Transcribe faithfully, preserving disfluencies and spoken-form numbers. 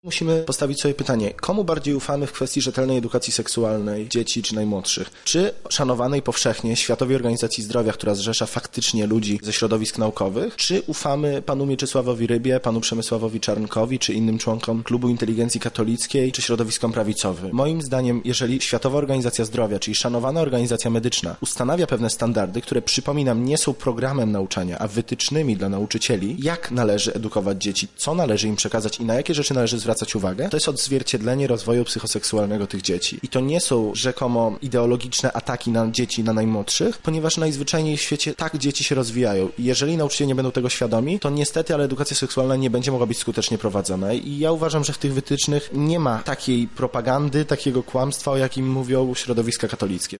Musimy postawić sobie pytanie, komu bardziej ufamy w kwestii rzetelnej edukacji seksualnej dzieci czy najmłodszych? Czy szanowanej powszechnie Światowej Organizacji Zdrowia, która zrzesza faktycznie ludzi ze środowisk naukowych? Czy ufamy panu Mieczysławowi Rybie, panu Przemysławowi Czarnkowi, czy innym członkom Klubu Inteligencji Katolickiej, czy środowiskom prawicowym? Moim zdaniem, jeżeli Światowa Organizacja Zdrowia, czyli szanowana organizacja medyczna, ustanawia pewne standardy, które, przypominam, nie są programem nauczania, a wytycznymi dla nauczycieli, jak należy edukować dzieci, co należy im przekazać i na jakie rzeczy należy zwracać uwagę, to jest odzwierciedlenie rozwoju psychoseksualnego tych dzieci. I to nie są rzekomo ideologiczne ataki na dzieci, na najmłodszych, ponieważ najzwyczajniej w świecie tak dzieci się rozwijają. I jeżeli nauczyciele nie będą tego świadomi, to niestety, ale edukacja seksualna nie będzie mogła być skutecznie prowadzona. I ja uważam, że w tych wytycznych nie ma takiej propagandy, takiego kłamstwa, o jakim mówią środowiska katolickie.